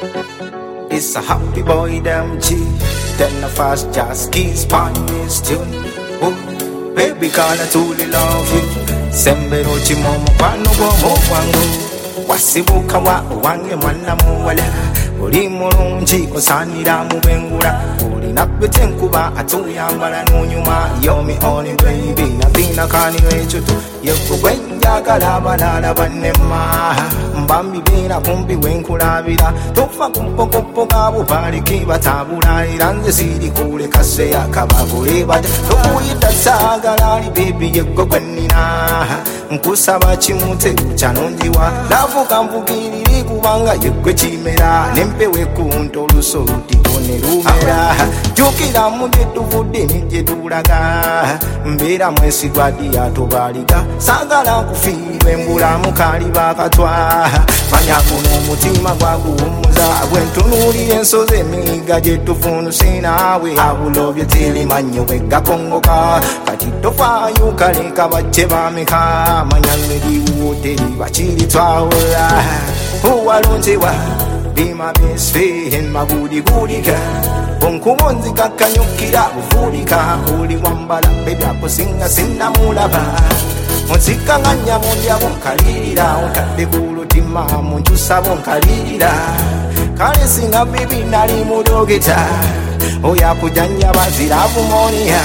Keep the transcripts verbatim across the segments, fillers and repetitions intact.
It's a happy boy, damn G. Then the fast just keeps on this tune. Oh, baby, call I truly love you. Sembe rochi momo kwano go mo wangu. Wasibuka wa wange mwana muwala. Uri mulungi osanira mu bengula. Uri nabbete nkuba atuyambala n'onyuma. You're me only baby. Nabina kani wechutu. Yeko gwenjagala abalala bannema. Mbambi bera kumbi wenkulabira. Tofa kumpokopo gabo baliki batabula. Iranze siri kule kase akabagule bata. Tokuyita sagalali baby yeko gwenina. Nkusaba kimute kyanonjiwa. Lavuka mvugiriri kubanga yekwe chimera. Nempewe kunto lusoluti kone rumera. Jukira muje tuvudde nije tulaga. Mbera mwesi gwadi atobaliga. Sagala kufirwe mbula mukali bakatwa. Manya kuno mutima gwaguhumuza. Bwentunulire ensozi emiga gye tufunuse nawe. I will love you till imanyo wegakongoka. Kati tofaayo kaleka bajje bameka. Manya nediwo teri bakiri twawula. Uwalonzewa be my best friend, my goody goody girl. Onkumonzi kakanyukira bufulika. Uli wambala baby akusinga sinna mulaba. Muzika nganya mundya bonkalirira. Otadde kulutima munjusa bonkalirira. Kale singa baby nali mudogeta. Oya kujanja baziravu monia.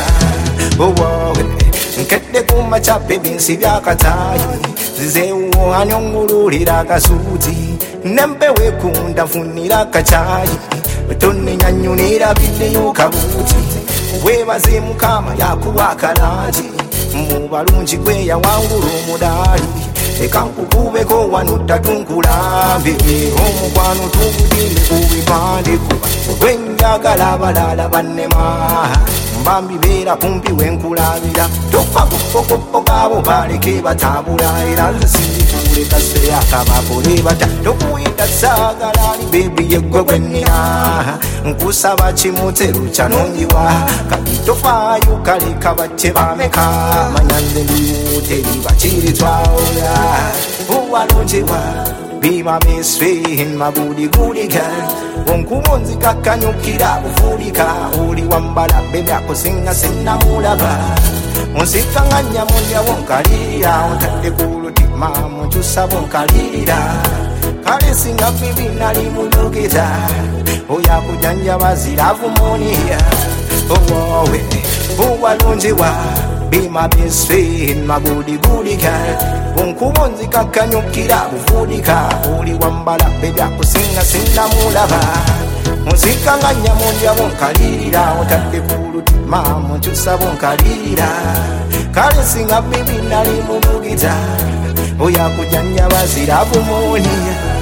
Owo nkette kumacha baby nsibya katayi. Zizeuwo anyongululira kasuti. Nempewe kunda funira kachayi. Toni nyanyunira video kabuti. Webaze mukama yakuwakalaji. Mubalungi gwe yawangula omudali. Eka nkukubeko wano tatunkulambe. Omukwano tugudime kubipande kuba. Gwenjagala abalala bannema. Mbambi bera kumpi wenkulabira. Tofa kupokopo gabo baleke batabula. Era nze sindikule kase akabakole bata. Tokuyita sagalali baby yegwe gwenina. Nkusaba kimute luchanonjiwa. Kati tofaayo kaleka bajje bameka. Manya nze teri bakiri twawula. Uwalonjewa be my best friend, my goody goody girl. Onkumonzi kakanyukira bufulika. Uli wambala baby akusinga sinna mulaba. Onsika nganya mundya wonkalirira. Otadde kulutima munjusa bonkalirira. Kale singa baby nali mudogeta. Oya kujanja baziravu monia. Owowe uwalonjewa be my best friend, my goody goody girl. Onkumonzi kakanyukira bufulika. Uli wambala baby akusinga sinna mulaba. Muzika nganya mundya bonkalirira. Otadde kulutima munjusa bonkalirira. Kale singa baby nali mudogeta. Oya kujanja baziravu monia.